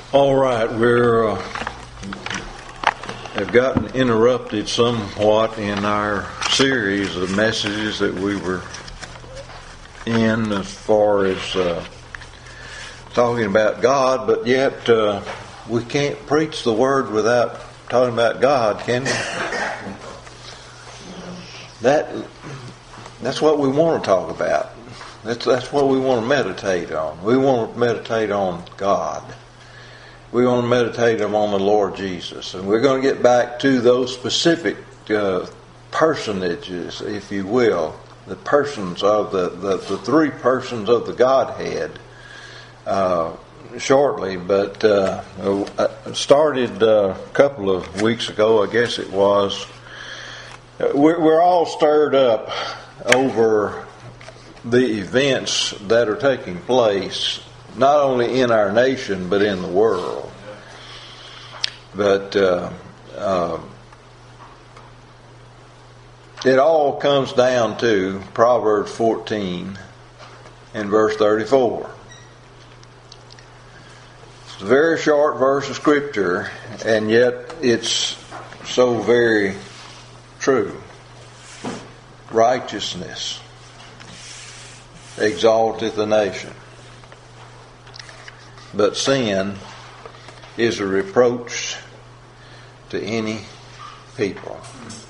All right, we're have gotten interrupted somewhat in our series of messages that we were in as far as talking about God, but yet we can't preach the Word without talking about God, can we? That's what we want to talk about. That's what we want to meditate on. We want to meditate on God. We want to meditate on the Lord Jesus. And we're going to get back to those specific personages, if you will, the persons of the three persons of the Godhead shortly. But I started a couple of weeks ago, I guess it was. We're all stirred up over the events that are taking place not only in our nation but in the world. But it all comes down to Proverbs 14 and verse 34. It's a very short verse of Scripture, and yet it's so very true. Righteousness exalteth a nation, but sin is a reproach to any people.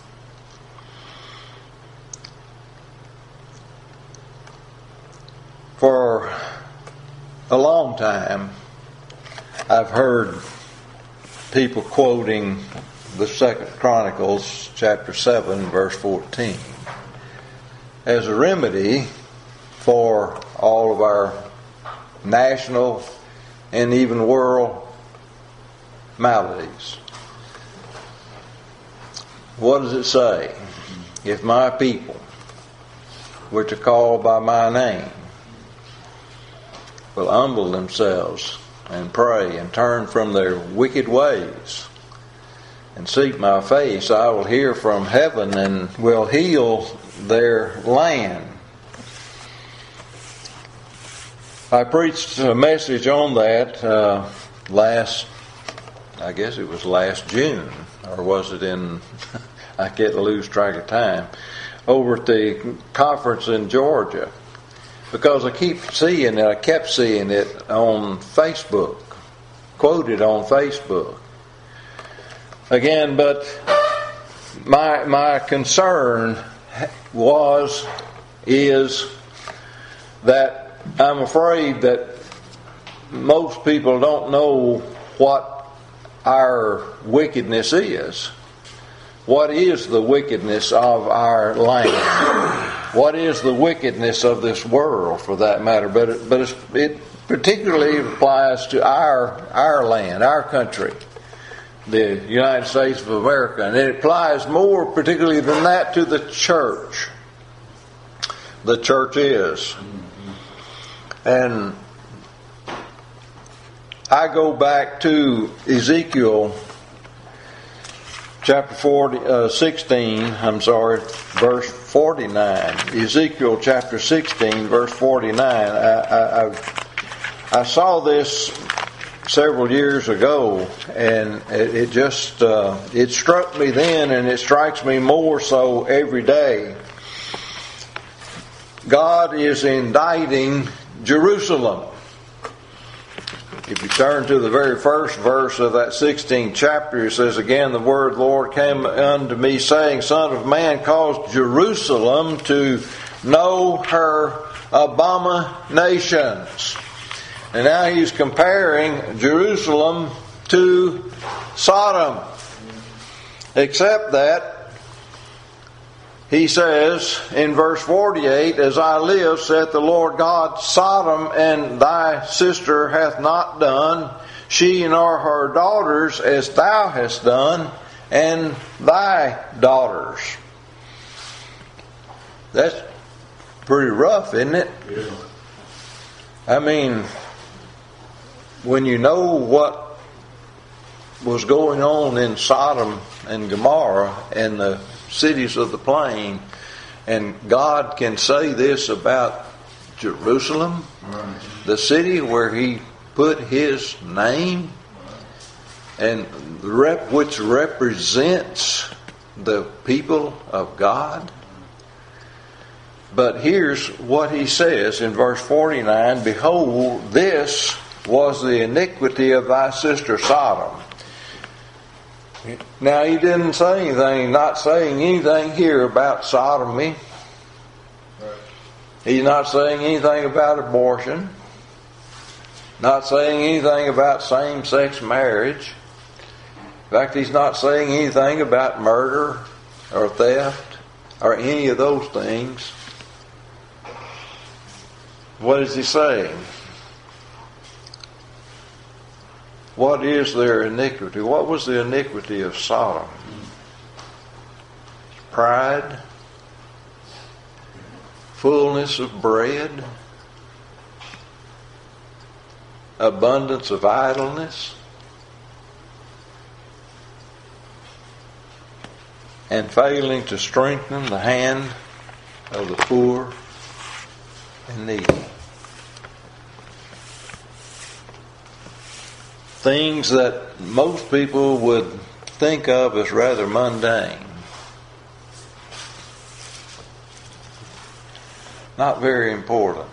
For a long time, I've heard people quoting the 2nd Chronicles chapter 7 verse 14 as a remedy for all of our national and even world maladies. What does it say? If my people, which are called by my name, will humble themselves and pray and turn from their wicked ways and seek my face, I will hear from heaven and will heal their land. I preached a message on that last June, or was it in, I can't lose track of time, over at the conference in Georgia, because I kept seeing it on Facebook, quoted on Facebook. Again, but my concern is that I'm afraid that most people don't know what our wickedness is. What is the wickedness of our land? What is the wickedness of this world, for that matter? But it particularly applies to our land, our country, the United States of America, and it applies more particularly than that to the church. The church is. And I go back to Ezekiel chapter 16, verse 49. Ezekiel chapter 16, verse 49. I saw this several years ago, and it just it struck me then, and it strikes me more so every day. God is indicting Jerusalem. If you turn to the very first verse of that 16th chapter, it says, "Again the word of the Lord came unto me, saying, Son of man, cause Jerusalem to know her abominations." And now he's comparing Jerusalem to Sodom. Except that he says in verse 48, "As I live, saith the Lord God, Sodom and thy sister hath not done, she nor her daughters, as thou hast done, and thy daughters." That's pretty rough, isn't it? Yeah. I mean, when you know what was going on in Sodom and Gomorrah and the cities of the plain, and God can say this about Jerusalem, the city where He put His name, and which represents the people of God. But here's what he says in verse 49, behold, this was the iniquity of thy sister Sodom. Now he didn't say anything, not saying anything here about sodomy. He's not saying anything about abortion. Not saying anything about same-sex marriage. In fact, he's not saying anything about murder or theft or any of those things. What is he saying? What is their iniquity? What was the iniquity of Sodom? Pride, fullness of bread, abundance of idleness, and failing to strengthen the hand of the poor and needy. Things that most people would think of as rather mundane. Not very important.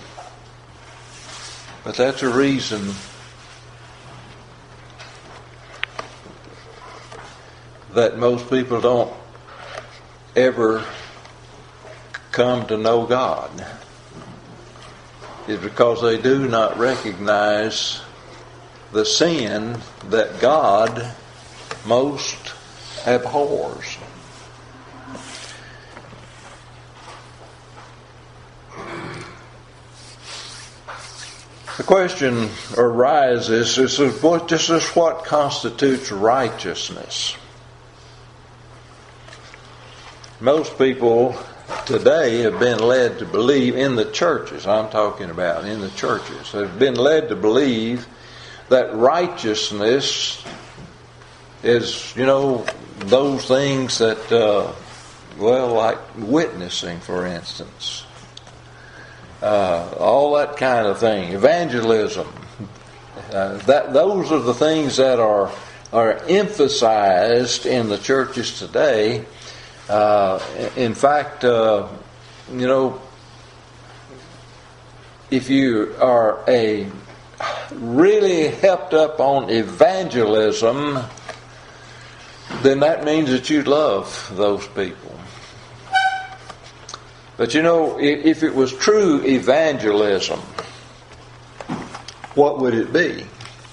But that's a reason that most people don't ever come to know God. It's because they do not recognize the sin that God most abhors. The question arises, this is what constitutes righteousness. Most people today have been led to believe, in the churches I'm talking about, in the churches, have been led to believe that righteousness is, those things that, like witnessing, for instance. All that kind of thing. Evangelism. Those are the things that are emphasized in the churches today. In fact, if you are really hepped up on evangelism, then that means that you love those people. But if it was true evangelism, what would it be?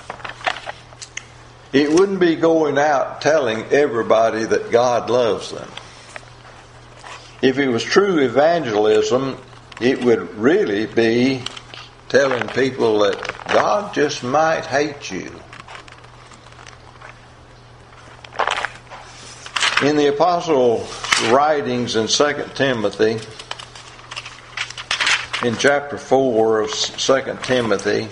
It wouldn't be going out telling everybody that God loves them. If it was true evangelism, it would really be telling people that God just might hate you. In the apostles' writings in 2 Timothy, in chapter 4 of 2 Timothy,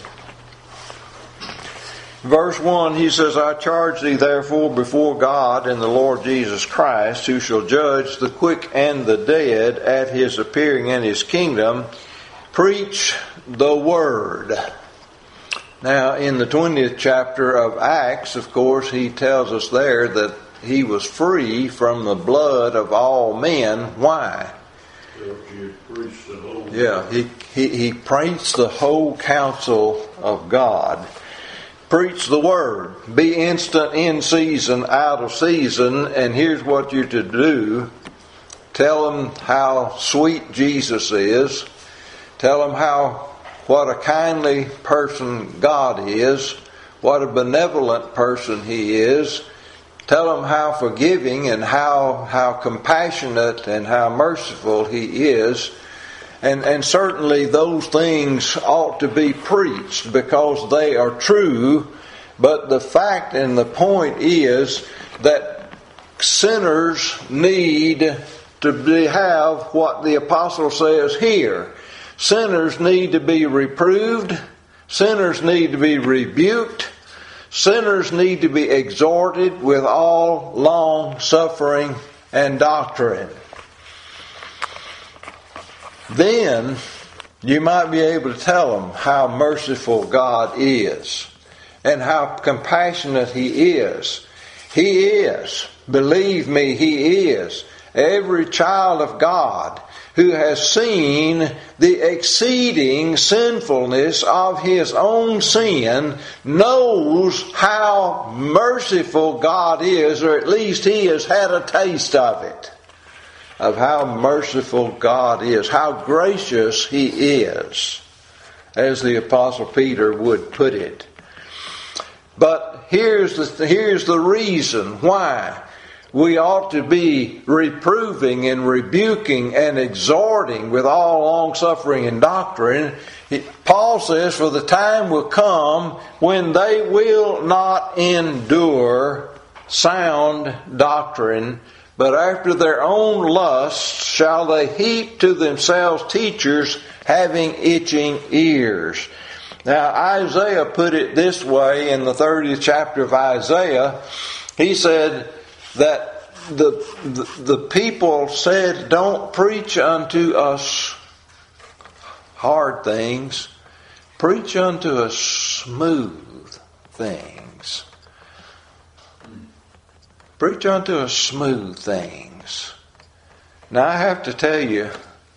verse 1, he says, I charge thee therefore before God and the Lord Jesus Christ, who shall judge the quick and the dead at his appearing in his kingdom, preach the word. Now, in the 20th chapter of Acts, of course, he tells us there that he was free from the blood of all men. Why? Yeah, he preached the whole counsel of God. Preach the word. Be instant in season, out of season. And here's what you're to do. Tell them how sweet Jesus is. Tell them what a kindly person God is. What a benevolent person He is. Tell them how forgiving and how compassionate and how merciful He is. And certainly those things ought to be preached because they are true. But the fact and the point is that sinners need to have what the apostle says here. Sinners need to be reproved. Sinners need to be rebuked. Sinners need to be exhorted with all long suffering and doctrine. Then you might be able to tell them how merciful God is. and how compassionate He is. He is. Believe me, He is. Every child of God who has seen the exceeding sinfulness of his own sin knows how merciful God is, or at least he has had a taste of it, of how merciful God is, how gracious He is, as the Apostle Peter would put it. But here's the reason why we ought to be reproving and rebuking and exhorting with all long-suffering and doctrine. Paul says, for the time will come when they will not endure sound doctrine, but after their own lusts shall they heap to themselves teachers having itching ears. Now Isaiah put it this way in the 30th chapter of Isaiah. He said that the people said, don't preach unto us hard things, preach unto us smooth things. Preach unto us smooth things. Now I have to tell you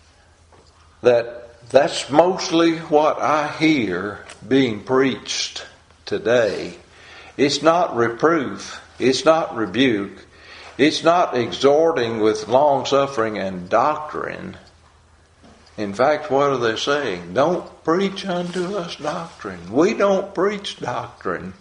that that's mostly what I hear being preached today. It's not reproof. It's not rebuke. It's not exhorting with long-suffering and doctrine. In fact, what are they saying? Don't preach unto us doctrine. We don't preach doctrine.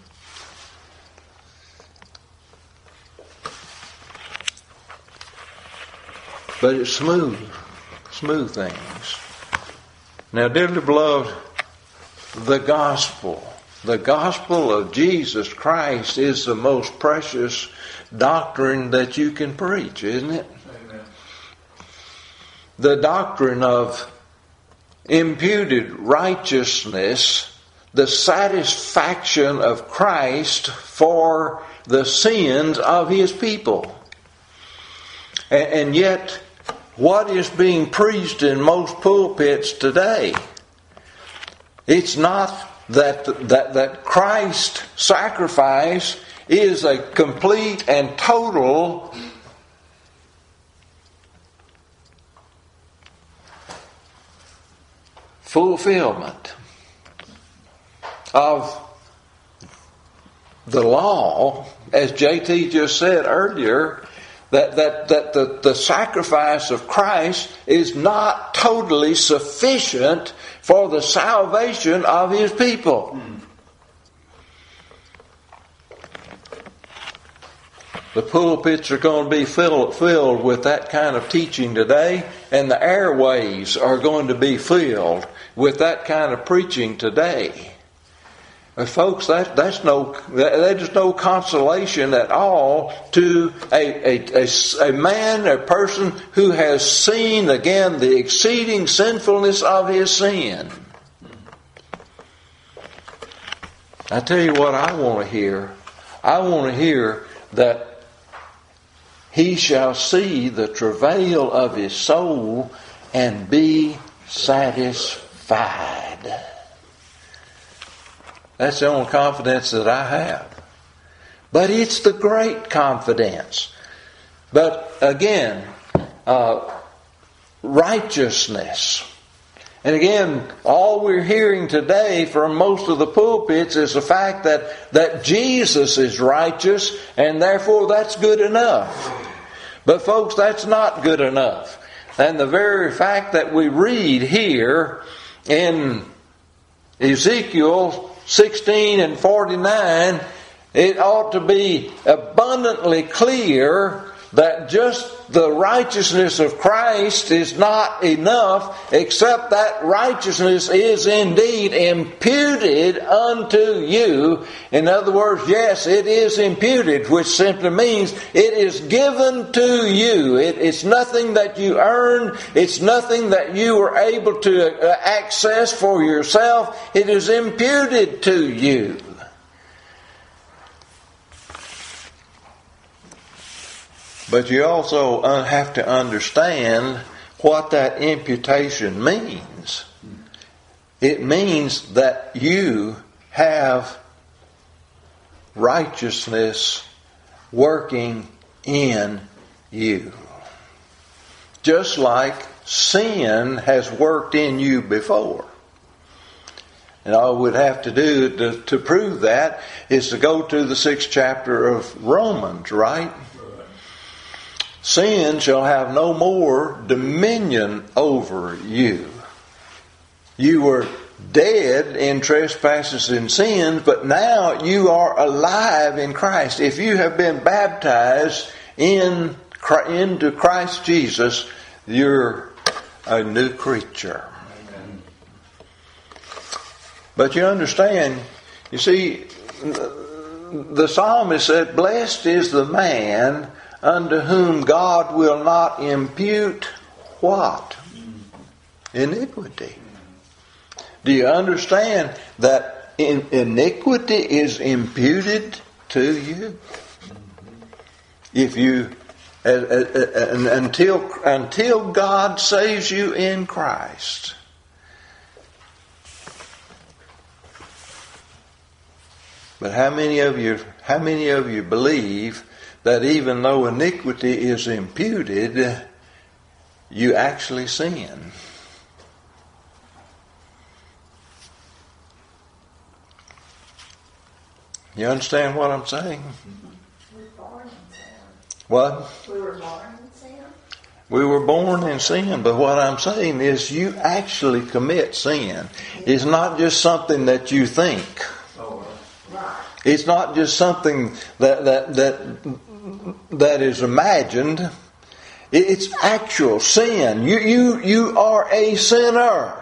But it's smooth things. Now, dearly beloved, the gospel of Jesus Christ is the most precious doctrine that you can preach, isn't it? Amen. The doctrine of imputed righteousness, the satisfaction of Christ for the sins of His people. And yet, what is being preached in most pulpits today? It's not that Christ's sacrifice is a complete and total fulfillment of the law, as JT just said earlier, that the sacrifice of Christ is not totally sufficient for the salvation of His people. The pulpits are going to be filled with that kind of teaching today, and the airways are going to be filled with that kind of preaching today. Folks, there's no consolation at all to a man, a person who has seen again the exceeding sinfulness of his sin. I tell you what I want to hear. I want to hear that he shall see the travail of his soul and be satisfied. That's the only confidence that I have. But it's the great confidence. But again, righteousness. And again, all we're hearing today from most of the pulpits is the fact that Jesus is righteous, and therefore that's good enough. But folks, that's not good enough. And the very fact that we read here in Ezekiel 16 and 49, it ought to be abundantly clear that just the righteousness of Christ is not enough, except that righteousness is indeed imputed unto you. In other words, yes, it is imputed, which simply means it is given to you. It's nothing that you earned. It's nothing that you were able to access for yourself. It is imputed to you. But you also have to understand what that imputation means. It means that you have righteousness working in you. Just like sin has worked in you before. And all we'd have to do to prove that is to go to the 6th chapter of Romans, right? Sin shall have no more dominion over you. You were dead in trespasses and sins, but now you are alive in Christ. If you have been baptized into Christ Jesus, you're a new creature. But you understand, you see, the psalmist said, blessed is the man unto whom God will not impute what? Iniquity. Do you understand that iniquity is imputed to you? If you, until God saves you in Christ. But how many of you believe that even though iniquity is imputed, you actually sin? You understand what I'm saying? We were born in sin. What? We were born in sin. We were born in sin, but what I'm saying is you actually commit sin. It's not just something that you think. It's not just something that is imagined. It's actual sin. You are a sinner.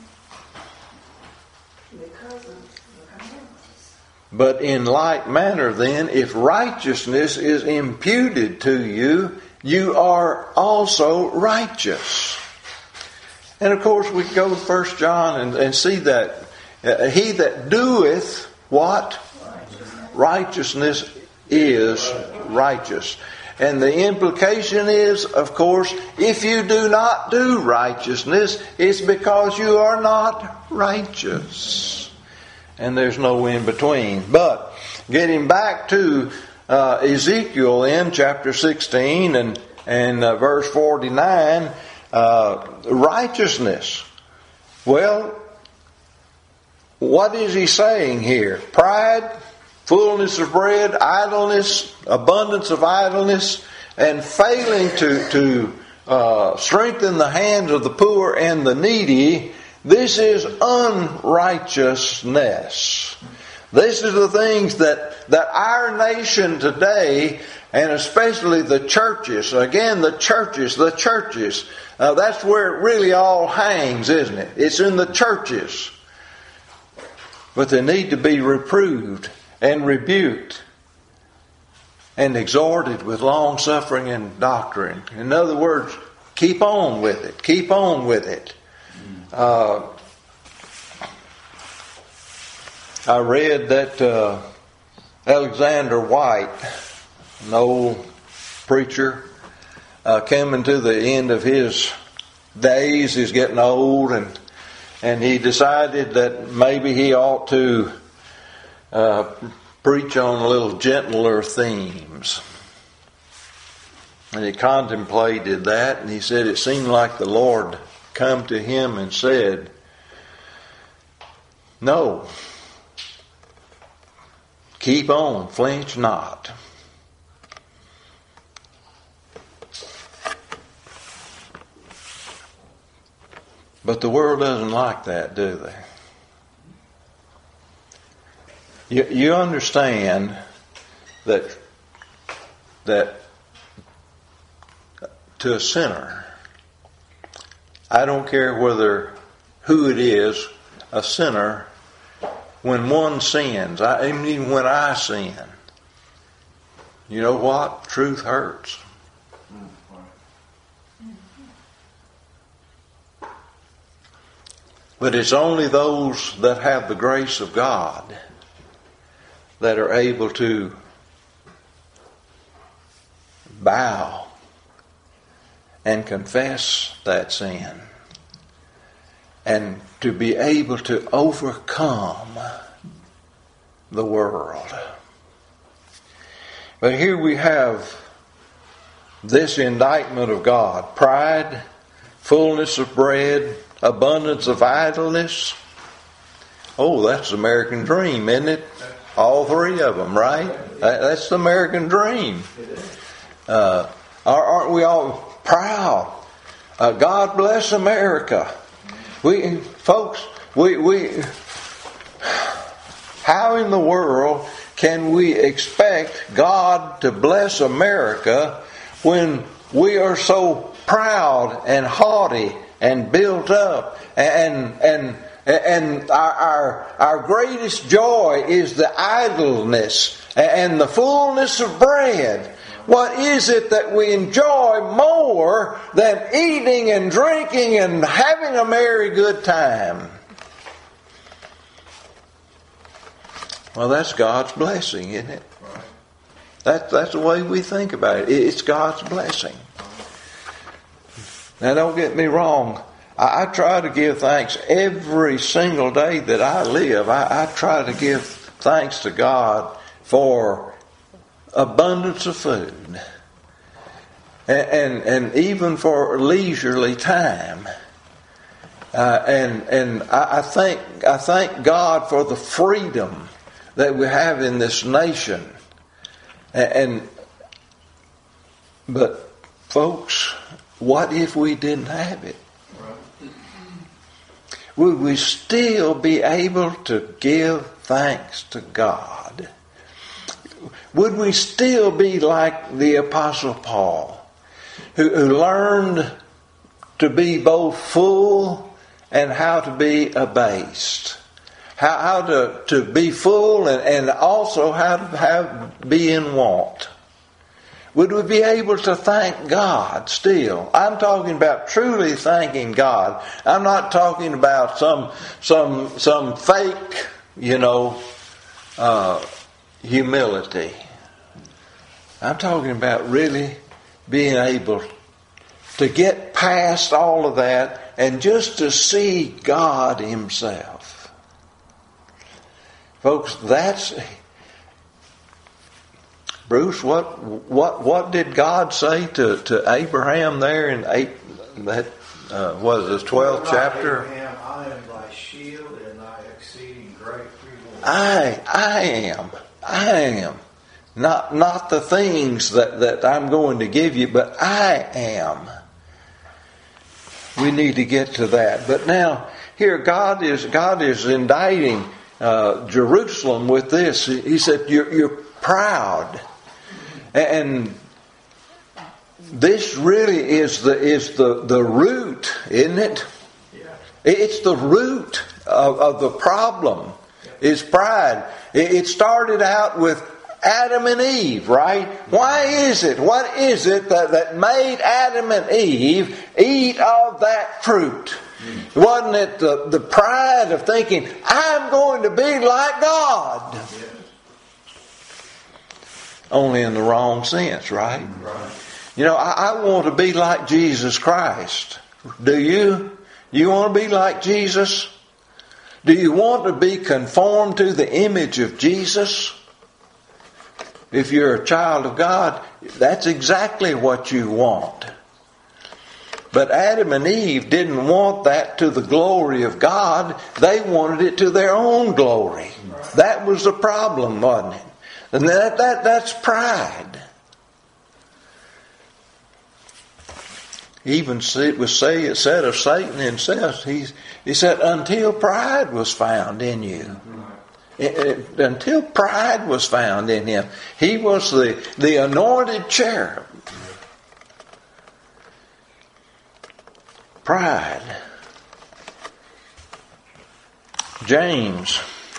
Because of the commandments. But in like manner then, if righteousness is imputed to you, you are also righteous. And of course we go to 1 John and see that he that doeth what? Righteousness is righteous. And the implication is, of course, if you do not do righteousness, it's because you are not righteous. And there's no in between. But getting back to Ezekiel in chapter 16 and verse 49, righteousness. Well, what is he saying here? Pride, fullness of bread, idleness, abundance of idleness, and failing to strengthen the hands of the poor and the needy. This is unrighteousness. This is the things that our nation today, and especially the churches, again the churches, that's where it really all hangs, isn't it? It's in the churches. But they need to be reproved and rebuked and exhorted with long suffering and doctrine. In other words, keep on with it. Keep on with it. I read that Alexander White, an old preacher, coming to the end of his days, he's getting old, and he decided that maybe he ought to preach on a little gentler themes. And he contemplated that, and he said it seemed like the Lord come to him and said, no, keep on, flinch not. But the world doesn't like that, do they? You understand that to a sinner, I don't care who it is, a sinner, when one sins, even when I sin, you know what? Truth hurts. But it's only those that have the grace of God that are able to bow and confess that sin and to be able to overcome the world. But here we have this indictment of God: pride, fullness of bread, abundance of idleness. Oh, that's the American dream, isn't it? All three of them, right? That's the American dream. Aren't we all proud? God bless America. Folks, how in the world can we expect God to bless America when we are so proud and haughty and built up, and our greatest joy is the idleness and the fullness of bread? What is it that we enjoy more than eating and drinking and having a merry good time? Well, that's God's blessing, isn't it? That's the way we think about it. It's God's blessing. Now, don't get me wrong. I try to give thanks every single day that I live. I try to give thanks to God for abundance of food, and even for leisurely time, and I thank God for the freedom that we have in this nation, but folks, what if we didn't have it? Would we still be able to give thanks to God? Would we still be like the Apostle Paul, who learned to be both full and how to be abased? How to be full and also how to be in want? Would we be able to thank God still? I'm talking about truly thanking God. I'm not talking about some fake, humility. I'm talking about really being able to get past all of that and just to see God Himself. Folks, that's... Bruce, what did God say to Abraham there in 12th chapter? Abraham, I am thy shield and thy exceeding great reward. I am. Not the things that I'm going to give you, but I am. We need to get to that. But now, here God is indicting Jerusalem with this. He said, "You're proud," and this really is the root, isn't it? Yeah. It's the root of the problem. Is pride. It started out with Adam and Eve, right? Why is it? What is it that made Adam and Eve eat of that fruit? Wasn't it the pride of thinking, I'm going to be like God? Yes. Only in the wrong sense, right? Right. I want to be like Jesus Christ. Do you? You want to be like Jesus? Do you want to be conformed to the image of Jesus? If you're a child of God, that's exactly what you want. But Adam and Eve didn't want that to the glory of God. They wanted it to their own glory. That was the problem, wasn't it? And that's pride. Even it was said of Satan himself, he said, until pride was found in you. Until pride was found in him. He was the anointed cherub. Pride. James.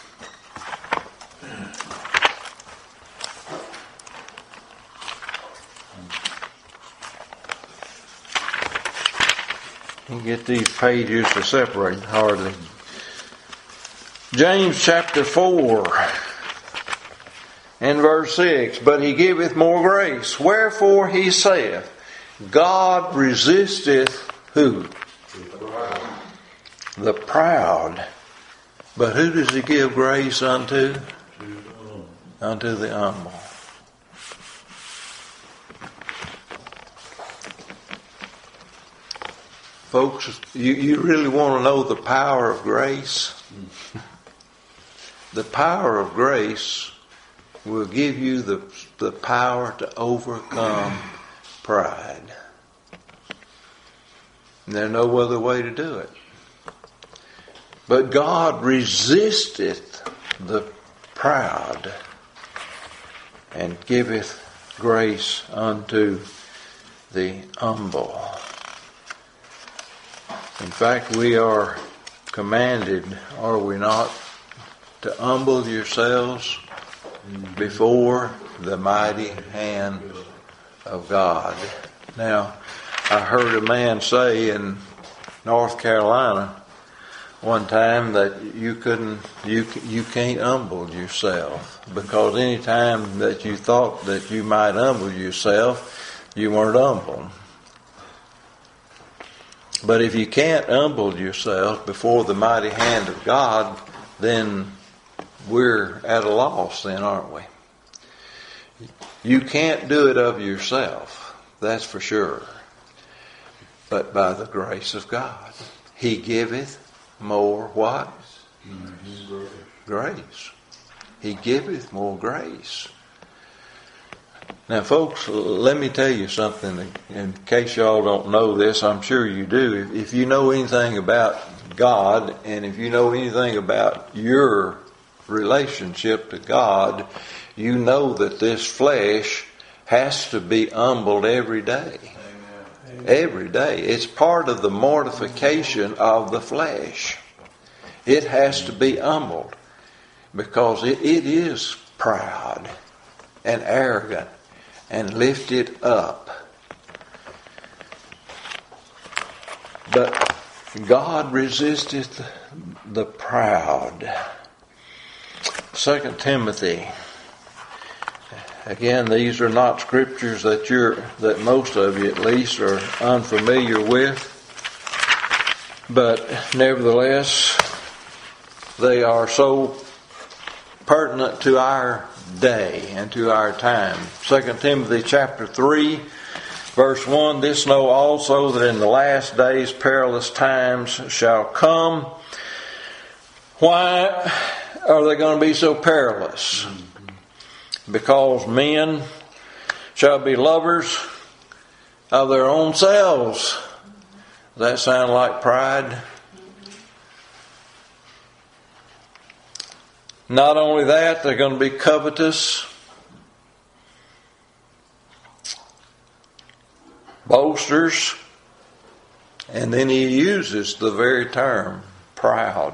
You can get these pages to separate hardly. James chapter 4 and verse 6. But he giveth more grace. Wherefore he saith, God resisteth who? The proud. But who does he give grace unto? Unto the humble. Folks, you really want to know the power of grace? The power of grace will give you the power to overcome pride. And there's no other way to do it. But God resisteth the proud and giveth grace unto the humble. In fact, we are commanded, are we not, to humble yourselves before the mighty hand of God. Now, I heard a man say in North Carolina one time that you can't humble yourself, because any time that you thought that you might humble yourself, you weren't humble. But if you can't humble yourself before the mighty hand of God, then we're at a loss then, aren't we? You can't do it of yourself, that's for sure. But by the grace of God, He giveth more what? Grace. He giveth more grace. Now, folks, let me tell you something. In case y'all don't know this, I'm sure you do. If you know anything about God, and if you know anything about your relationship to God, you know that this flesh has to be humbled every day. Amen. Every day. It's part of the mortification of the flesh. It has to be humbled, because it is proud and arrogant and lifted up. But God resisteth the proud. 2 Timothy. Again, these are not scriptures that most of you at least are unfamiliar with. But nevertheless, they are so pertinent to our day and to our time. 2 Timothy chapter 3, verse 1, this know also that in the last days perilous times shall come. Why are they going to be so perilous? Because men shall be lovers of their own selves. Does that sound like pride? Not only that, they're going to be covetous, boasters, and then he uses the very term, proud.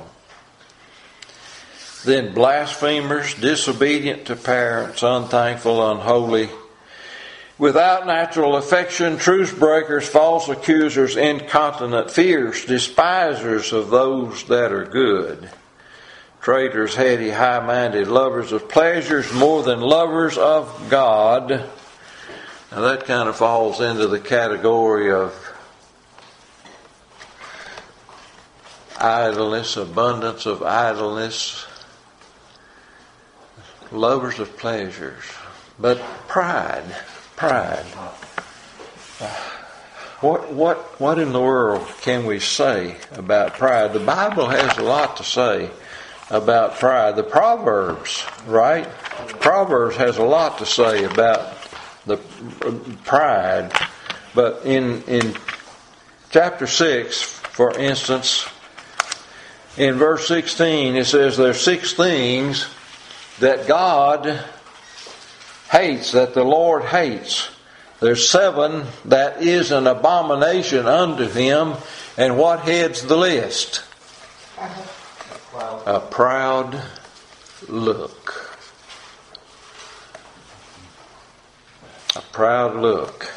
Then blasphemers, disobedient to parents, unthankful, unholy, without natural affection, truce breakers, false accusers, incontinent, fierce, despisers of those that are good. Traitors, heady, high-minded, lovers of pleasures more than lovers of God. Now that kind of falls into the category of idleness, abundance of idleness, lovers of pleasures. But pride. What in the world can we say about pride? The Bible has a lot to say about pride. The Proverbs, right? Proverbs has a lot to say about the pride. But in chapter 6, for instance, in verse 16, it says there's 6 things that God hates, that the Lord hates. There's 7 that is an abomination unto Him. And what heads the list? A proud look. A proud look.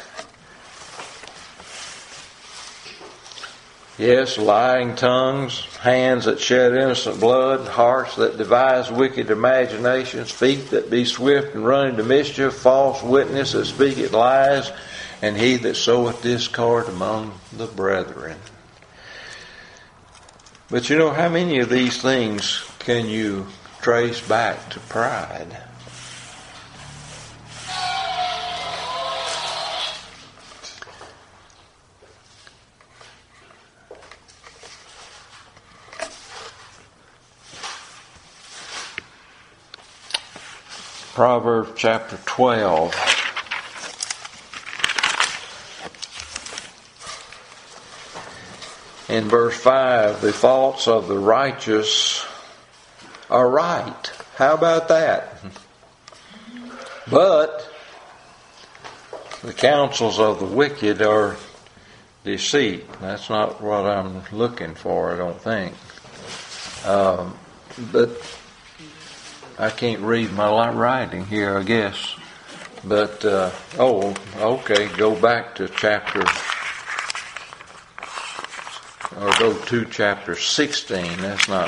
Yes, lying tongues, hands that shed innocent blood, hearts that devise wicked imaginations, feet that be swift and run into mischief, false witness that speaketh lies, and he that soweth discord among the brethren. But you know, how many of these things can you trace back to pride? Proverbs chapter 12. In verse 5, the thoughts of the righteous are right. How about that? But the counsels of the wicked are deceit. That's not what I'm looking for, I don't think. But I can't read my writing here, I guess. But, okay, go back to go to chapter 16. That's not,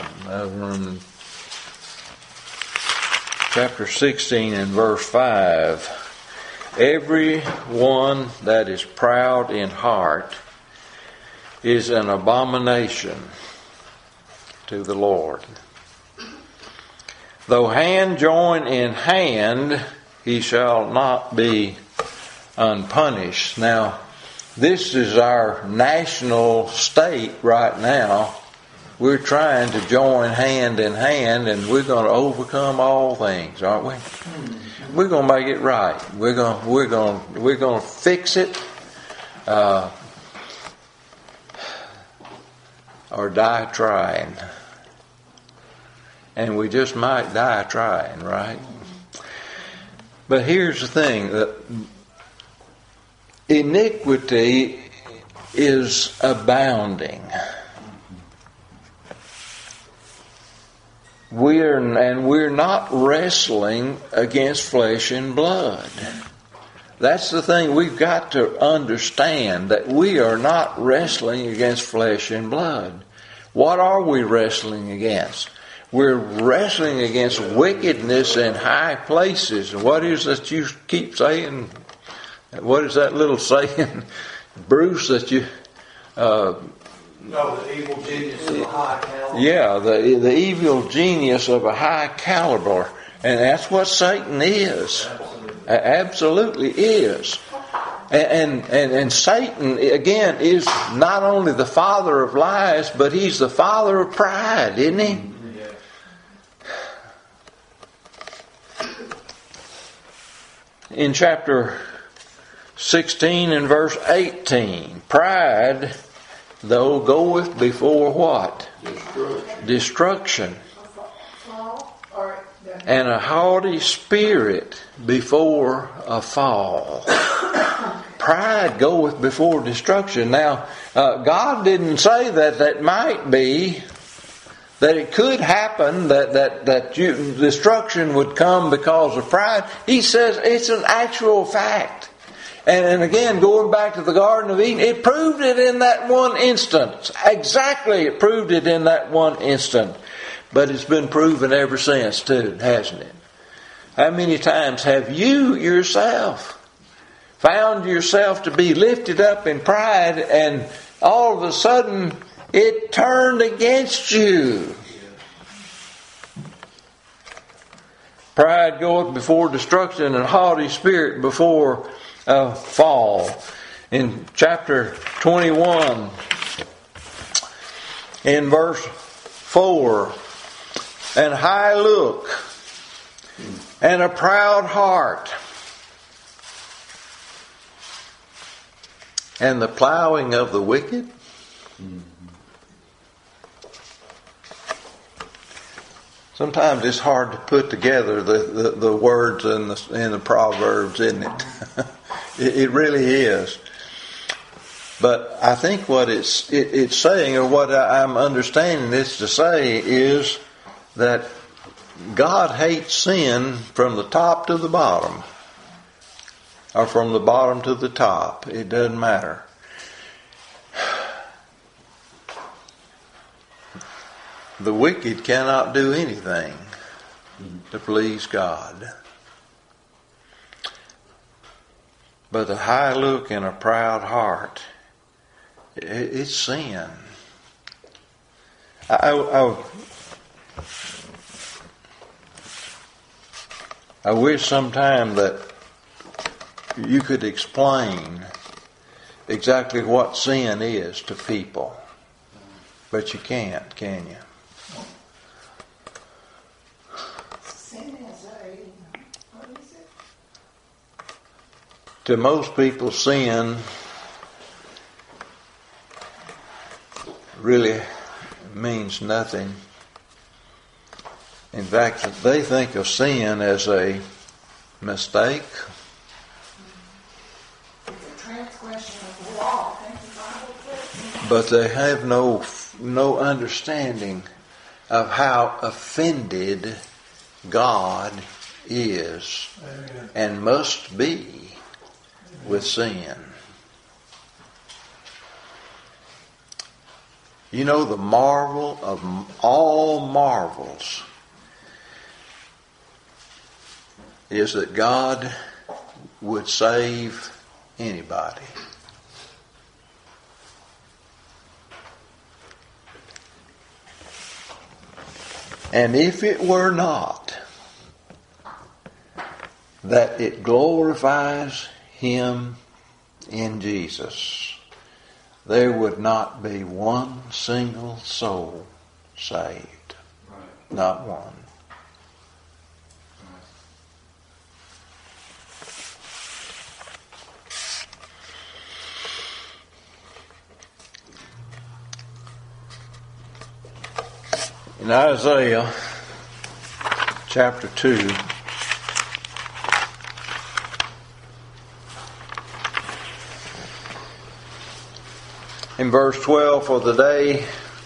chapter 16 and verse 5. Every one that is proud in heart is an abomination to the Lord. Though hand join in hand, he shall not be unpunished. Now, this is our national state right now. We're trying to join hand in hand, and we're going to overcome all things, aren't we? We're going to make it right. We're going to fix it, or die trying. And we just might die trying, right? But here's the thing, that iniquity is abounding. We're not wrestling against flesh and blood. That's the thing we've got to understand, that we are not wrestling against flesh and blood. What are we wrestling against? We're wrestling against wickedness in high places. What is that you keep saying? What is that little saying, Bruce, that you... the evil genius of a high caliber. Yeah, the evil genius of a high caliber. And that's what Satan is. Absolutely is. And Satan, again, is not only the father of lies, but he's the father of pride, isn't he? Yeah. In chapter 16 and verse 18, pride, though, goeth before what? Destruction. And a haughty spirit before a fall. Pride goeth before destruction. Now, God didn't say that might be, that it could happen, that destruction would come because of pride. He says it's an actual fact. And again, going back to the Garden of Eden, it proved it in that one instant. Exactly, it proved it in that one instant. But it's been proven ever since too, hasn't it? How many times have you yourself found yourself to be lifted up in pride, and all of a sudden it turned against you? Pride goeth before destruction, and haughty spirit before fall. In chapter 21, in verse 4, and high look, and a proud heart, and the plowing of the wicked. Sometimes it's hard to put together the words in the Proverbs, isn't it? It really is. But I think what it's saying, or what I'm understanding this to say, is that God hates sin from the top to the bottom, or from the bottom to the top. It doesn't matter. The wicked cannot do anything to please God. But a high look and a proud heart, it's sin. I wish sometime that you could explain exactly what sin is to people. But you can't, can you? Sin is a To most people, sin really means nothing. In fact, they think of sin as a mistake. It's a transgression of the law. Thank you, Bible. But they have no understanding of how offended God is and must be with sin. You know, the marvel of all marvels is that God would save anybody. And if it were not that it glorifies Him in Jesus, there would not be one single soul saved. Right. Not one. In Isaiah chapter 2, in verse 12, for the day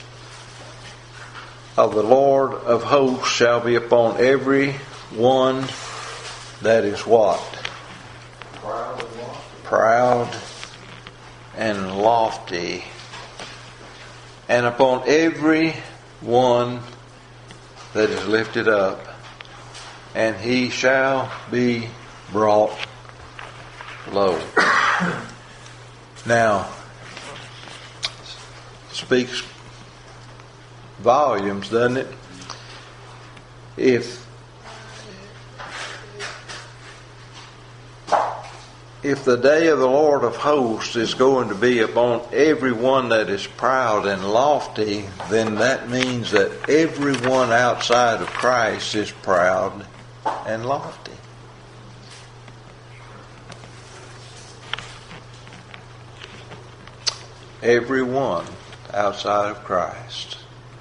of the Lord of hosts shall be upon every one that is what? Proud and lofty. And upon every one that is lifted up, and he shall be brought low. Now, speaks volumes, doesn't it? If the day of the Lord of hosts is going to be upon everyone that is proud and lofty, then that means that everyone outside of Christ is proud and lofty. Everyone outside of Christ.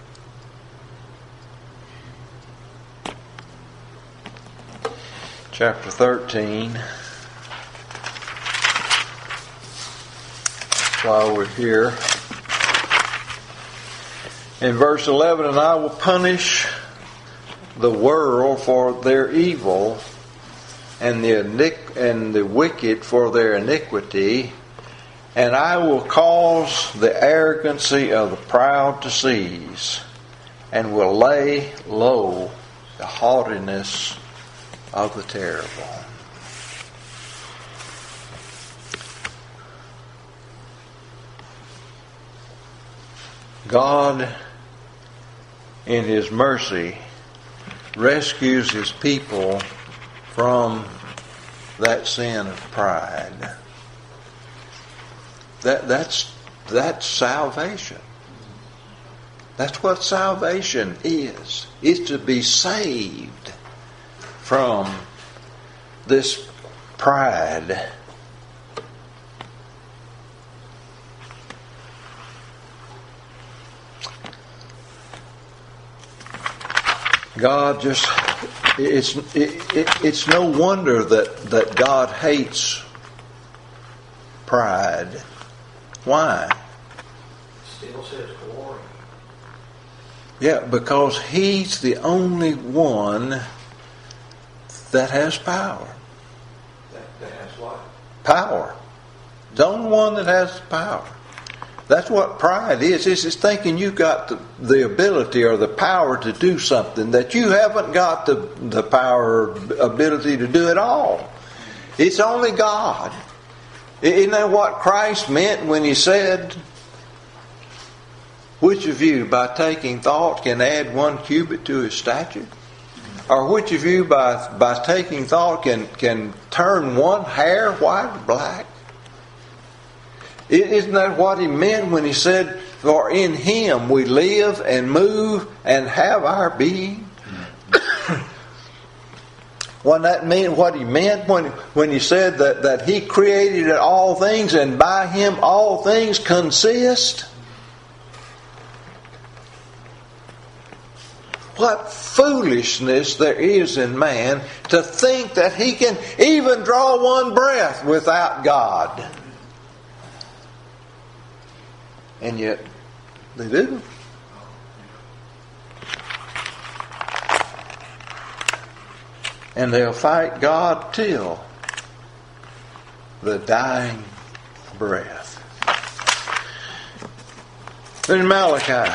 Chapter 13. While we're here, in verse 11, and I will punish the world for their evil, and the wicked for their iniquity, and I will cause the arrogancy of the proud to cease, and will lay low the haughtiness of the terrible. God, in His mercy, rescues His people from that sin of pride. That's salvation. That's what salvation is. It's to be saved from this pride. God just, it's no wonder that God hates pride. Why? Steals His glory. Yeah, because He's the only one that has power. That has what? Power. The only one that has power. That's what pride is. It's thinking you've got the ability or the power to do something that you haven't got the power or ability to do at all. It's only God. Isn't that what Christ meant when He said, which of you by taking thought can add 1 cubit to his stature? Or which of you by taking thought can turn one hair white or black? Isn't that what He meant when He said, for in Him we live and move and have our being? Wasn't that mean what he meant when he said that he created all things and by him all things consist? What foolishness there is in man to think that he can even draw one breath without God. And yet they do. And they'll fight God till the dying breath. Then Malachi.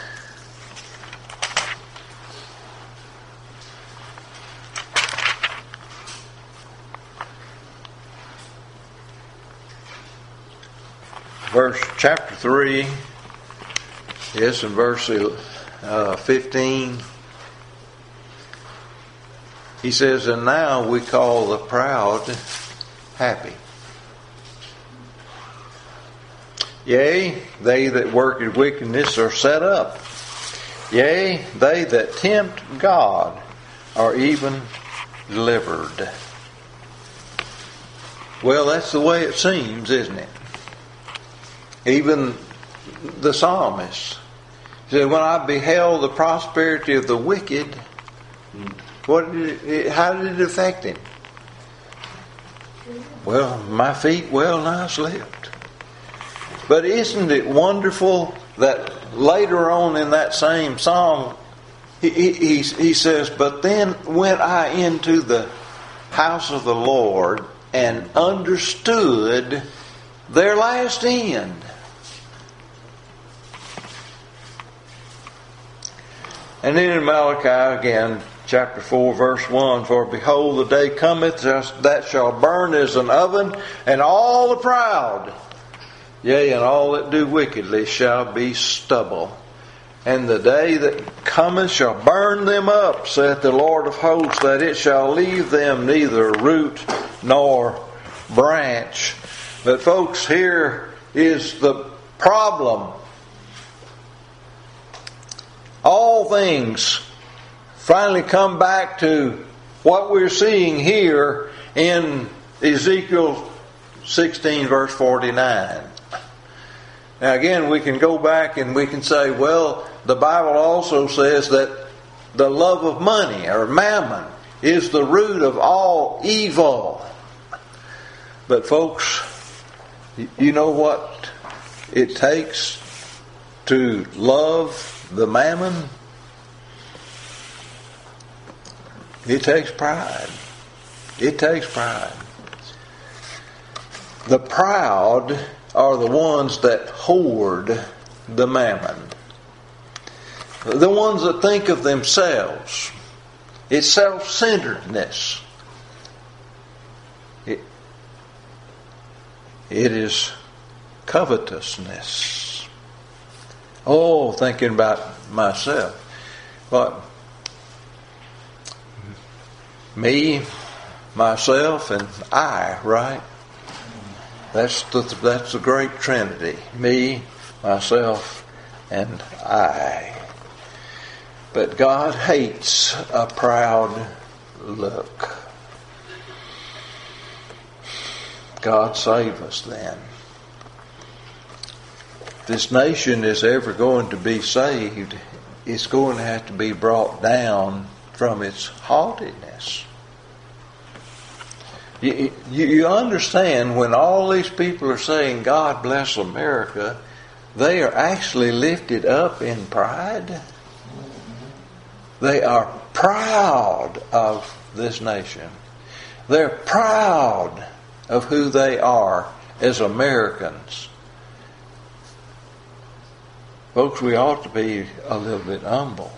Chapter 3, yes, in verse 15, he says, "And now we call the proud happy. Yea, they that work in wickedness are set up. Yea, they that tempt God are even delivered." Well, that's the way it seems, isn't it? Even the psalmist said, "When I beheld the prosperity of the wicked," how did it affect him? "Well, my feet well nigh slipped." But isn't it wonderful that later on in that same psalm, he says, "But then went I into the house of the Lord and understood their last end." And then in Malachi again, chapter 4, verse 1, "For behold, the day cometh that shall burn as an oven, and all the proud, yea, and all that do wickedly shall be stubble. And the day that cometh shall burn them up, saith the Lord of hosts, that it shall leave them neither root nor branch." But folks, here is the problem. All things finally come back to what we're seeing here in Ezekiel 16 verse 49. Now again, we can go back and we can say, well, the Bible also says that the love of money or mammon is the root of all evil. But folks, you know what it takes to love the mammon? It takes pride. It takes pride. The proud are the ones that hoard the mammon. The ones that think of themselves. It's self-centeredness. It is covetousness. Oh, thinking about myself. But me, myself, and I, right? That's the great Trinity. Me, myself, and I. But God hates a proud look. God save us then. If this nation is ever going to be saved, it's going to have to be brought down from its haughtiness. You understand, when all these people are saying, "God bless America," they are actually lifted up in pride. They are proud of this nation. They're proud of who they are as Americans. Folks, we ought to be a little bit humble.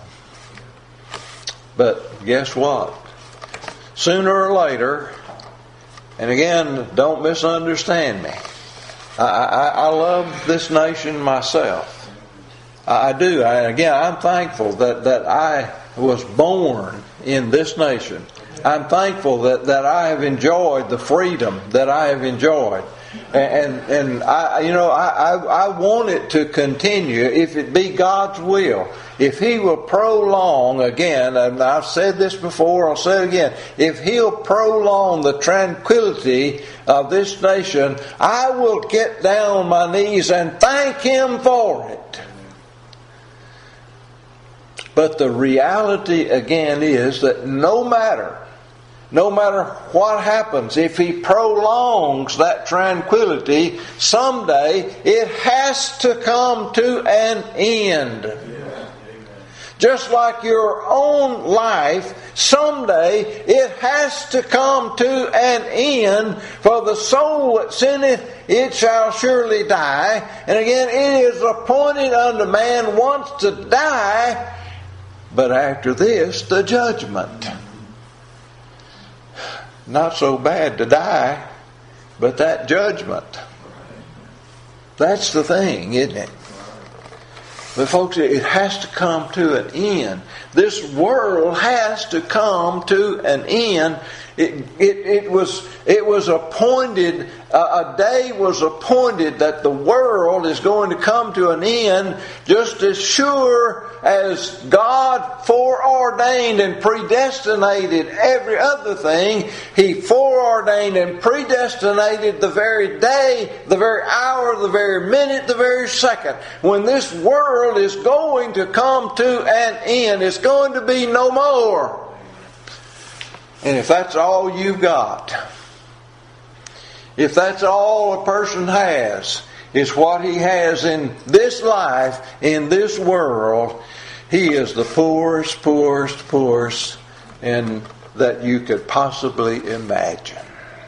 But guess what? Sooner or later, and again, don't misunderstand me, I love this nation myself. I do. I'm thankful that I was born in this nation. I'm thankful that I have enjoyed the freedom that I have enjoyed. And I want it to continue if it be God's will. If He will prolong, again, and I've said this before, I'll say it again, if He'll prolong the tranquility of this nation, I will get down on my knees and thank Him for it. But the reality again is that no matter what happens, if He prolongs that tranquility, someday it has to come to an end. Just like your own life, someday it has to come to an end. For the soul that sinneth, it shall surely die. And again, it is appointed unto man once to die, but after this, the judgment. Not so bad to die, but that judgment. That's the thing, isn't it? But folks, it has to come to an end. This world has to come to an end. It was appointed, a day was appointed that the world is going to come to an end, just as sure as God foreordained and predestinated every other thing. He foreordained and predestinated the very day, the very hour, the very minute, the very second when this world is going to come to an end. It's going to be no more. And if that's all you've got, if that's all a person has, is what he has in this life, in this world, he is the poorest, and that you could possibly imagine.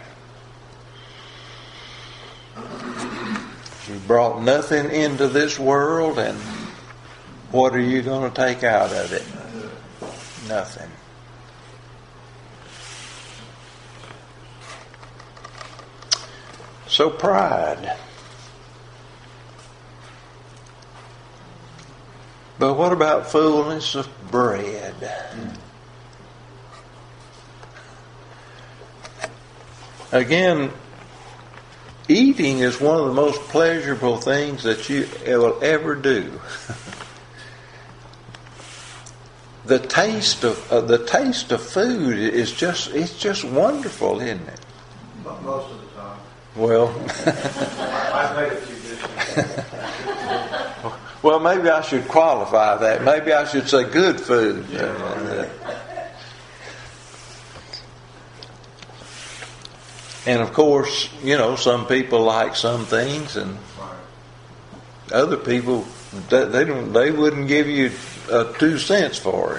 You brought nothing into this world, and what are you going to take out of it? Nothing. So pride. But what about fullness of bread? Again, eating is one of the most pleasurable things that you will ever do. The taste of food is just wonderful, isn't it? Most of the time. Well, I've made a few dishes. well, maybe I should qualify that. Maybe I should say good food. And of course, some people like some things, and other people they wouldn't give you 2 cents for it.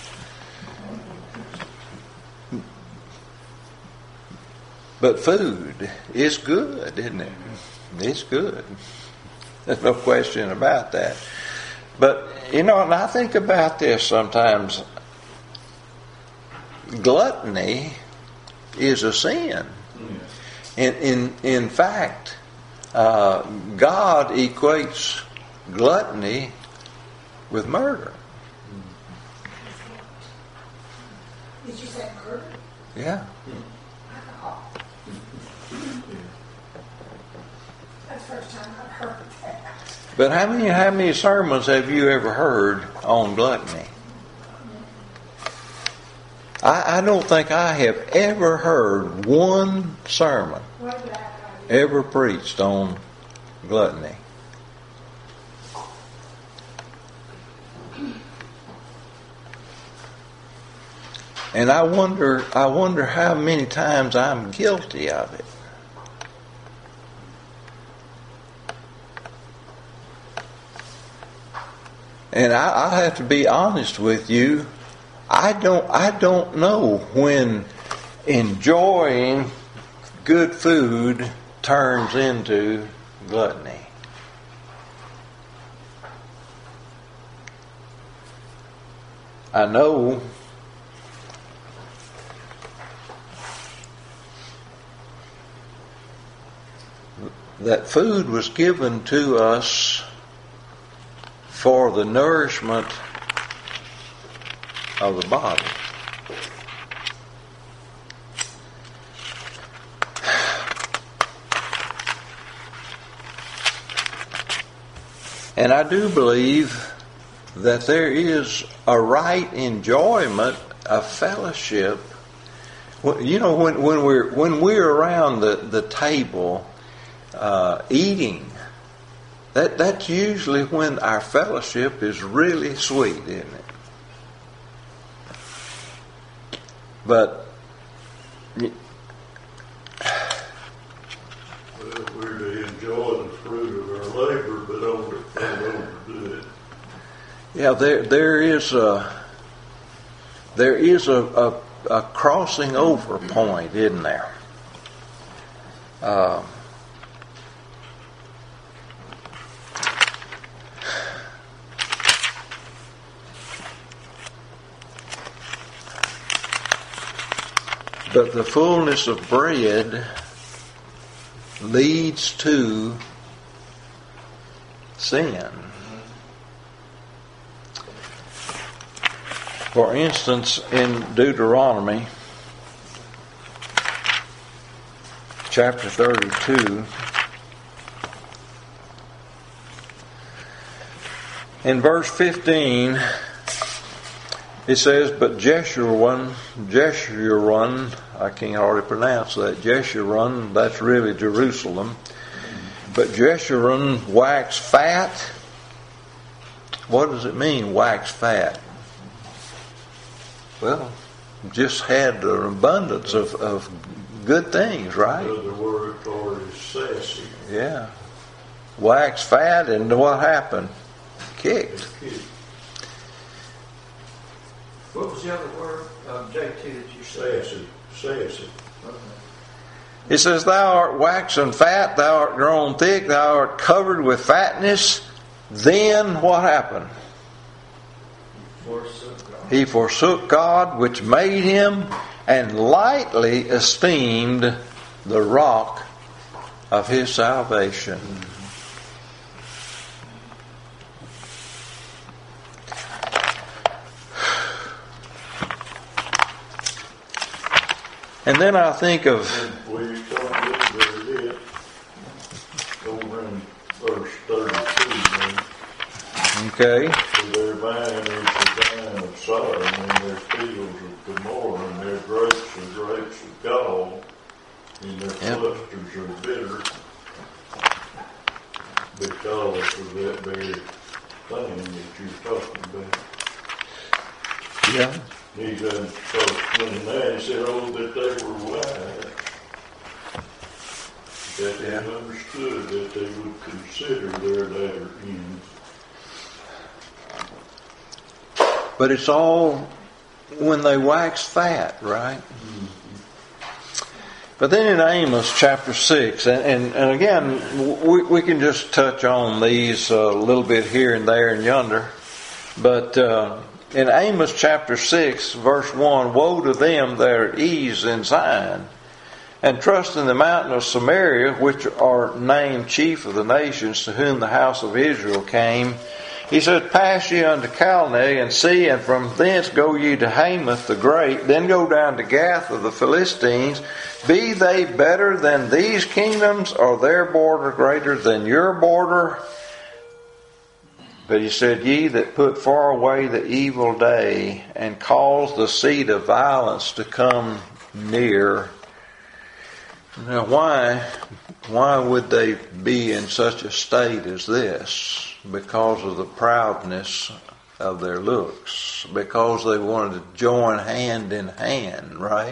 But food is good, isn't it? It's good. There's no question about that. But, and I think about this sometimes. Gluttony is a sin. And in fact, God equates gluttony with murder. Did you say murder? Yeah. That's the first time I've heard that. But how many sermons have you ever heard on gluttony? I don't think I have ever heard one sermon ever preached on gluttony. And I wonder how many times I'm guilty of it. And I have to be honest with you. I don't know when enjoying good food turns into gluttony. I know that food was given to us for the nourishment of the body. And I do believe that there is a right enjoyment of fellowship. You know, when we're around the table eating, that's usually when our fellowship is really sweet, isn't it? But we're to enjoy the fruit of our labor, but don't overdo it. yeah, there is a crossing over point, isn't there? But the fullness of bread leads to sin. For instance, in Deuteronomy chapter 32, in verse 15, it says, "But Jeshurun, I can't hardly pronounce that, Jeshurun, that's really Jerusalem. But Jeshurun waxed fat." What does it mean, wax fat? Well, just had an abundance of good things, right? Another word for it is sassy. Yeah. Wax fat, and what happened? Kicked. What was the other word, JT, that you said? Sassy. Okay. It says, "Thou art waxen fat, thou art grown thick, thou art covered with fatness." Then what happened? He forsook God which made him, and lightly esteemed the rock of his salvation. And then I think of... We don't get there yet. Over in verse 32, man. Okay. For their vine is the vine of Sodom, and their fields of Gomorrah, and their grapes are grapes of gall, and their clusters are bitter, because of that very thing that you're talking about. Yeah. He's in verse 29, he said, "Oh, that they were wise, that they understood, that they would consider their latter ends." But it's all when they wax fat, right? But then in Amos chapter 6, and again, we can just touch on these a little bit here and there and yonder. But in Amos chapter 6, verse 1, "Woe to them that are ease in Zion, and trust in the mountain of Samaria, which are named chief of the nations, to whom the house of Israel came. He said, Pass ye unto Calneh, and see, and from thence go ye to Hamath the great, then go down to Gath of the Philistines. Be they better than these kingdoms, or their border greater than your border? But he said, Ye that put far away the evil day, and cause the seed of violence to come near." Now why would they be in such a state as this? Because of the proudness of their looks. Because they wanted to join hand in hand, right?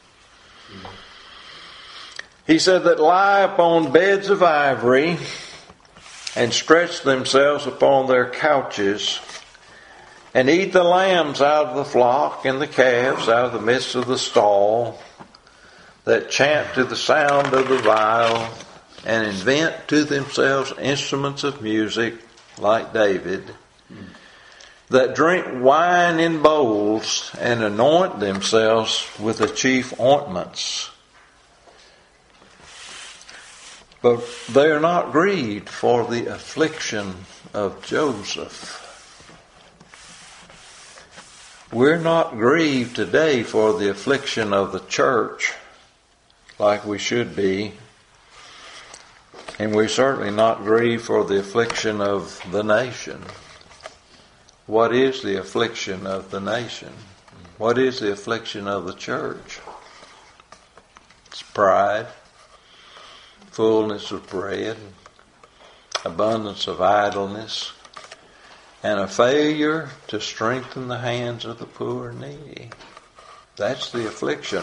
He said, "That lie upon beds of ivory, and stretch themselves upon their couches, and eat the lambs out of the flock, and the calves out of the midst of the stall, that chant to the sound of the viol, and invent to themselves instruments of music, like David, that drink wine in bowls, and anoint themselves with the chief ointments. But they are not grieved for the affliction of Joseph." We're not grieved today for the affliction of the church like we should be. And we certainly not grieve for the affliction of the nation. What is the affliction of the nation? What is the affliction of the church? It's pride, fullness of bread, abundance of idleness, and a failure to strengthen the hands of the poor and needy. That's the affliction.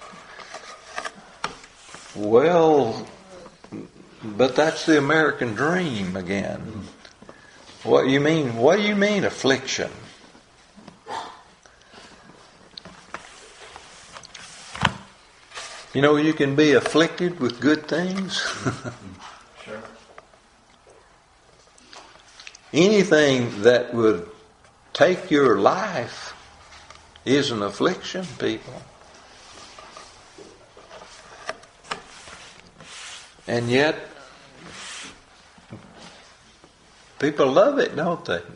Well, but that's the American dream again. What do you mean affliction? You know, you can be afflicted with good things. Sure. Anything that would take your life is an affliction, people. And yet, people love it, don't they?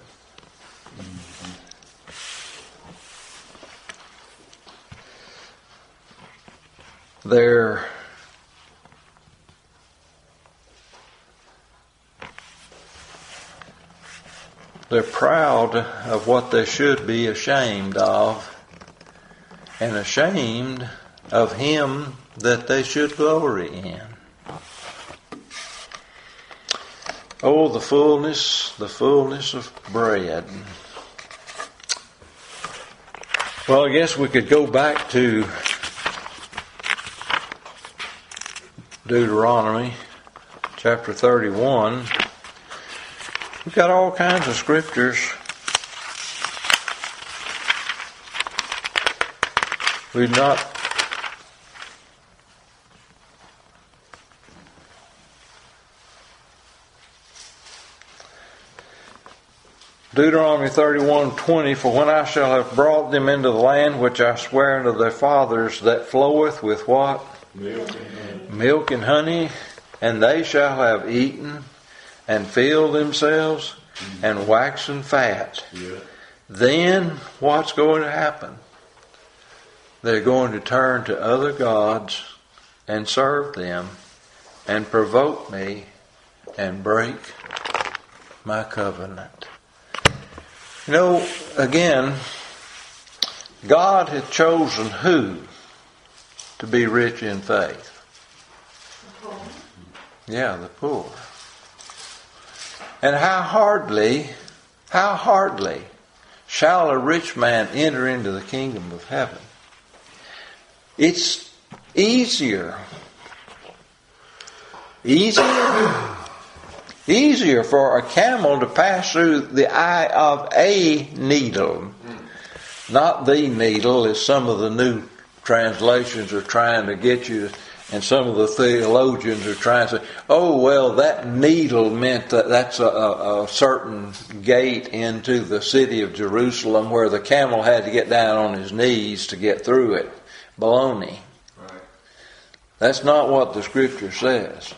They're proud of what they should be ashamed of, and ashamed of him that they should glory in. Oh, the fullness of bread. Well, I guess we could go back to Deuteronomy chapter 31. We've got all kinds of scriptures. We've not Deuteronomy 31:20, for when I shall have brought them into the land which I swear unto their fathers, that floweth with what? Milk and honey, and they shall have eaten and filled themselves and waxen fat. Yeah. Then what's going to happen? They're going to turn to other gods and serve them and provoke me and break my covenant. You know, again, God had chosen who to be rich in faith? Yeah, the poor. And how hardly shall a rich man enter into the kingdom of heaven? It's easier for a camel to pass through the eye of a needle. Not the needle, as some of the new translations are trying to get you to, and some of the theologians are trying to say, oh, well, that needle meant that that's a certain gate into the city of Jerusalem where the camel had to get down on his knees to get through it. Baloney. Right. That's not what the scripture says.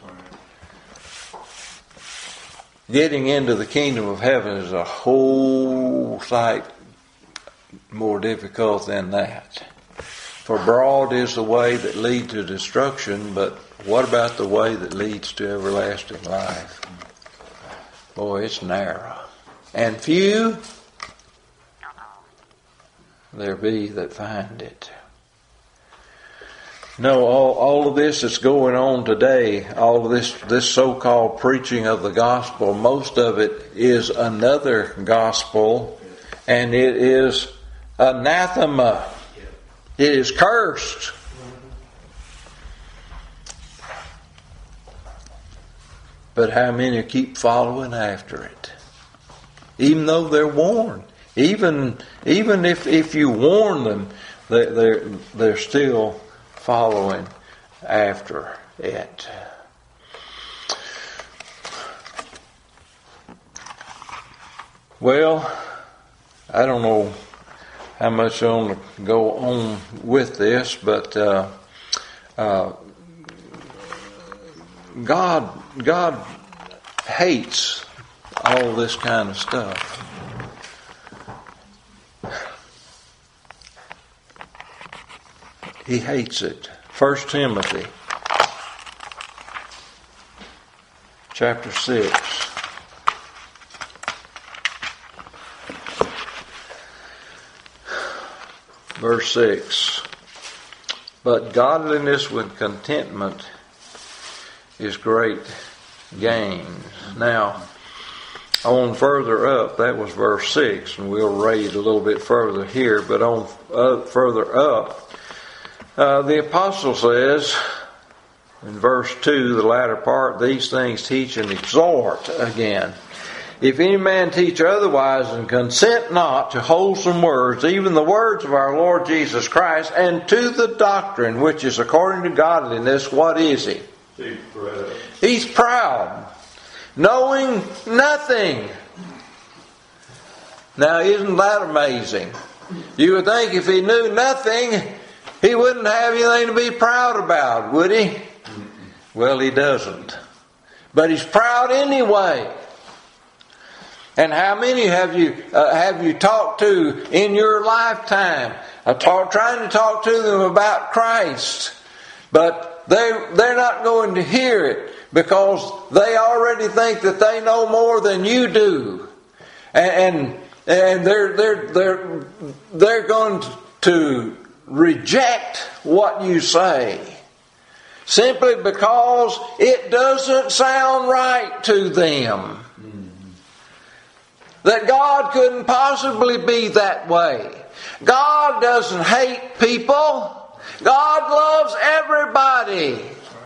Getting into the kingdom of heaven is a whole sight more difficult than that. For broad is the way that leads to destruction, but what about the way that leads to everlasting life? Boy, it's narrow. And few there be that find it. No, all of this that's going on today, all of this so-called preaching of the gospel, most of it is another gospel, and it is anathema. It is cursed. But how many keep following after it? Even though they're warned. Even if you warn them, they're still following after it. Well, I don't know how much I want to go on with this, but God hates all this kind of stuff. He hates it. 1 Timothy chapter 6. Verse 6. But godliness with contentment is great gain. Now, on further up, that was verse 6, and we'll read a little bit further here, but on further up, the apostle says, in verse 2, the latter part, these things teach and exhort again. If any man teach otherwise and consent not to wholesome words, even the words of our Lord Jesus Christ, and to the doctrine which is according to godliness, what is he? He's proud. He's proud, knowing nothing. Now, isn't that amazing? You would think if he knew nothing, he wouldn't have anything to be proud about, would he? Well, he doesn't. But he's proud anyway. And how many have you talked to in your lifetime? Trying to talk to them about Christ, but they're not going to hear it because they already think that they know more than you do, and they're going to reject what you say simply because it doesn't sound right to them. That God couldn't possibly be that way. God doesn't hate people. God loves everybody.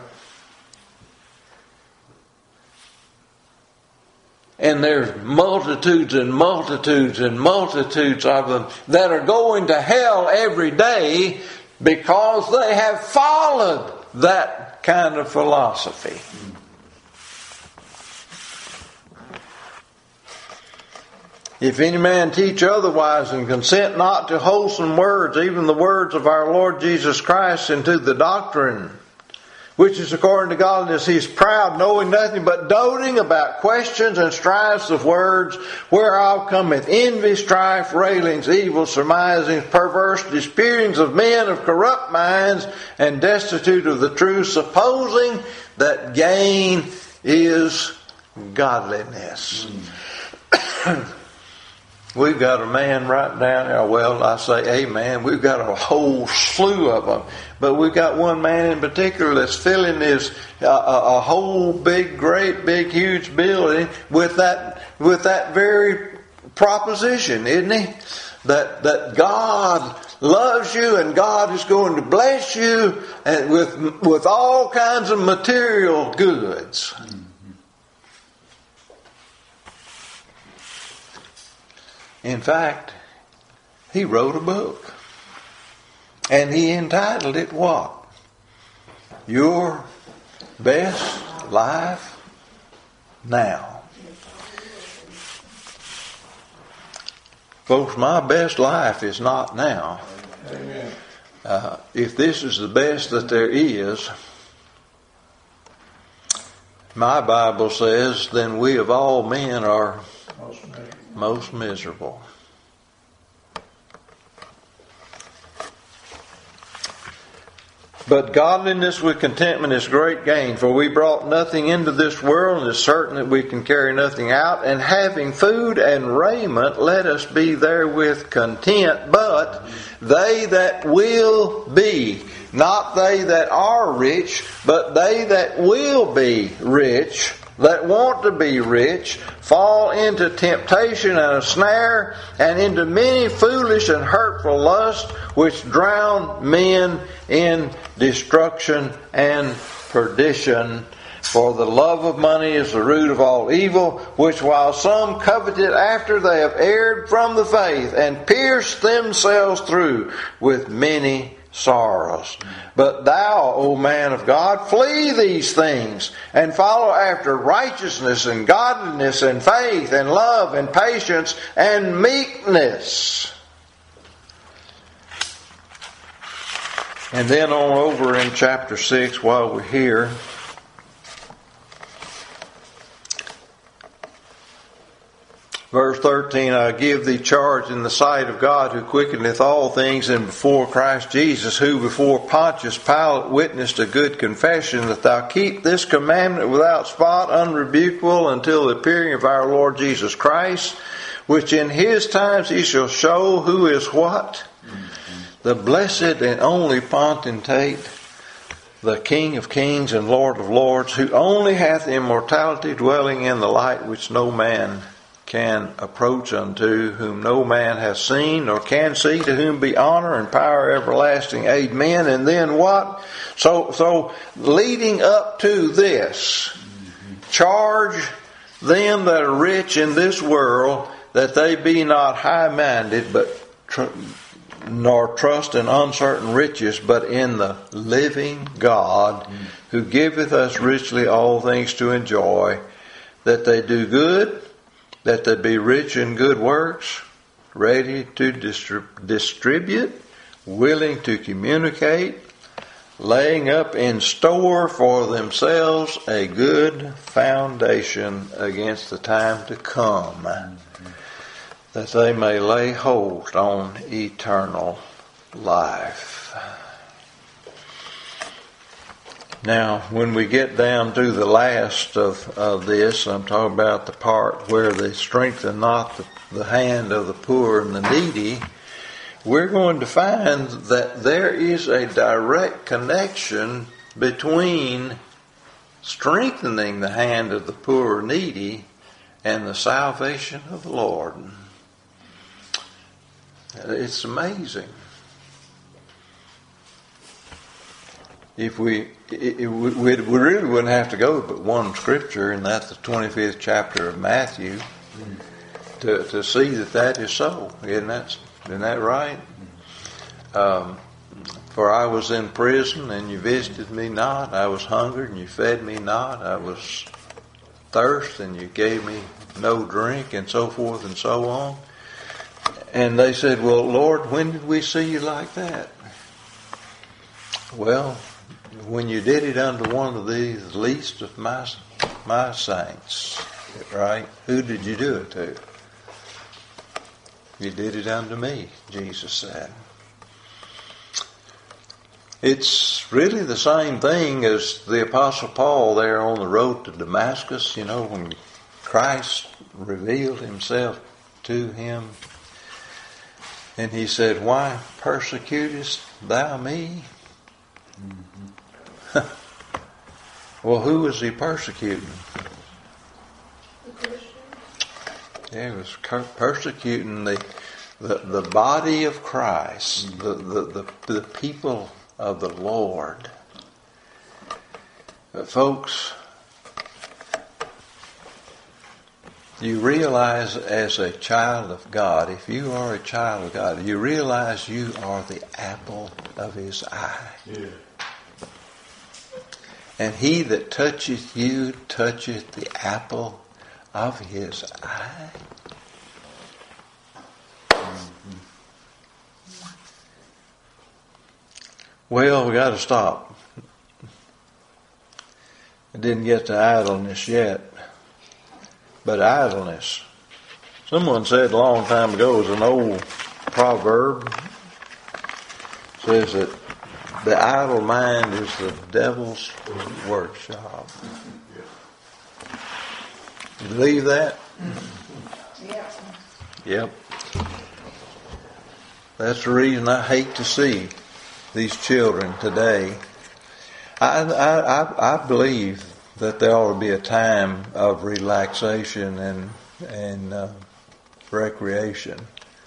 And there's multitudes and multitudes and multitudes of them that are going to hell every day because they have followed that kind of philosophy. If any man teach otherwise and consent not to wholesome words, even the words of our Lord Jesus Christ, and to the doctrine which is according to godliness, he is proud, knowing nothing, but doting about questions and strifes of words, whereof cometh envy, strife, railings, evil, surmisings, perverse disputings of men of corrupt minds, and destitute of the truth, supposing that gain is godliness. We've got a man right down there. Well, I say a man. We've got a whole slew of them. But we've got one man in particular that's filling his a whole big, great, big, huge building with that very proposition, isn't he? That God loves you and God is going to bless you and with all kinds of material goods. In fact, he wrote a book. And he entitled it what? Your Best Life Now. Folks, my best life is not now. Amen. If this is the best that there is, my Bible says, then we of all men are most miserable. But godliness with contentment is great gain, for we brought nothing into this world, and it is certain that we can carry nothing out. And having food and raiment, let us be therewith content. But they that will be, not they that are rich, but they that will be rich, that want to be rich, fall into temptation and a snare, and into many foolish and hurtful lusts, which drown men in destruction and perdition. For the love of money is the root of all evil, which while some coveted after, they have erred from the faith, and pierced themselves through with many sorrows. But thou, O man of God, flee these things, and follow after righteousness and godliness and faith and love and patience and meekness. And then on over in chapter 6, while we're here, Verse 13, I give thee charge in the sight of God who quickeneth all things, and before Christ Jesus, who before Pontius Pilate witnessed a good confession, that thou keep this commandment without spot, unrebukable, until the appearing of our Lord Jesus Christ, which in his times he shall show who is what? The blessed and only potentate, the King of kings and Lord of lords, who only hath immortality, dwelling in the light which no man can approach unto, whom no man has seen nor can see, to whom be honor and power everlasting. Amen. And then what? So leading up to this, charge them that are rich in this world that they be not high-minded, but nor trust in uncertain riches, but in the living God, who giveth us richly all things to enjoy, that they do good, that they be rich in good works, ready to distribute, willing to communicate, laying up in store for themselves a good foundation against the time to come, that they may lay hold on eternal life. Now, when we get down to the last of this, I'm talking about the part where they strengthen not the hand of the poor and the needy, we're going to find that there is a direct connection between strengthening the hand of the poor or needy and the salvation of the Lord. It's amazing. If we really wouldn't have to go but one scripture, and that's the 25th chapter of Matthew, to see that is so. Isn't that right? For I was in prison, and you visited me not. I was hungry, and you fed me not. I was thirst, and you gave me no drink, and so forth and so on. And they said, well, Lord, when did we see you like that? Well, when you did it unto one of these least of my saints, right? Who did you do it to? You did it unto me, Jesus said. It's really the same thing as the Apostle Paul there on the road to Damascus, when Christ revealed himself to him. And he said, why persecutest thou me? Well, who was he persecuting? The Christians. Yeah, he was persecuting the body of Christ, the people of the Lord. Folks, you realize as a child of God, if you are a child of God, you realize you are the apple of his eye. Yeah. And he that toucheth you toucheth the apple of his eye. Mm-hmm. Well, we got to stop. I didn't get to idleness yet. But idleness. Someone said a long time ago, it was an old proverb, says that the idle mind is the devil's workshop. You believe that? Yeah. Yep. That's the reason I hate to see these children today. I believe that there ought to be a time of relaxation and recreation.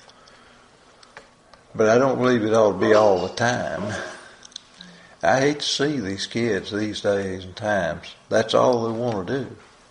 But I don't believe it ought to be all the time. I hate to see these kids these days and times. That's all they want to do.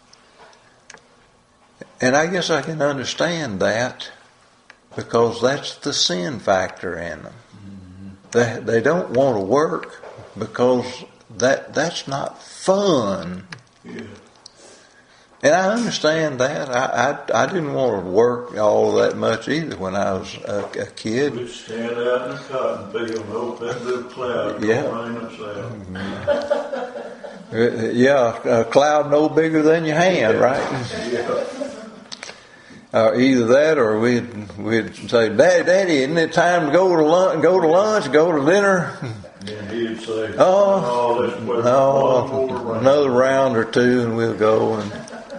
And I guess I can understand that because that's the sin factor in them. Mm-hmm. They don't want to work because that's not fun. Yeah. And I understand that. I didn't want to work all that much either when I was a kid. We'd stand out in the cotton field and open that little cloud. Yeah. Yeah, a cloud no bigger than your hand, right? Yeah. Either that, or we'd say, "Daddy, isn't it time to go to lunch? Go to dinner?" And he'd say, Oh, let's put one no, more round. another round or two, and we'll go. And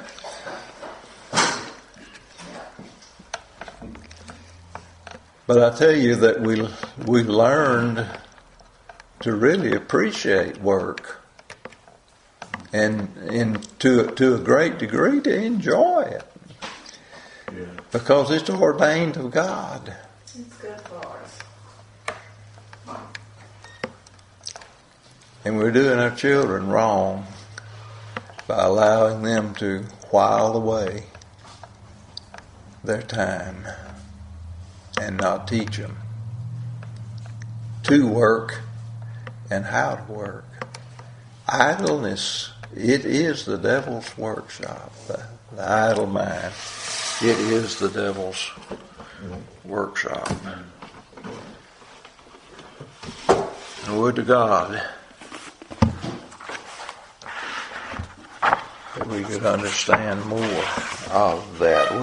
but I tell you that we learned to really appreciate work, and to a great degree to enjoy it, Yeah. because it's ordained of God. It's good for us. And we're doing our children wrong by allowing them to while away their time and not teach them to work and how to work. Idleness, it is the devil's workshop. The idle mind, it is the devil's workshop. And would to God that we could understand more of that.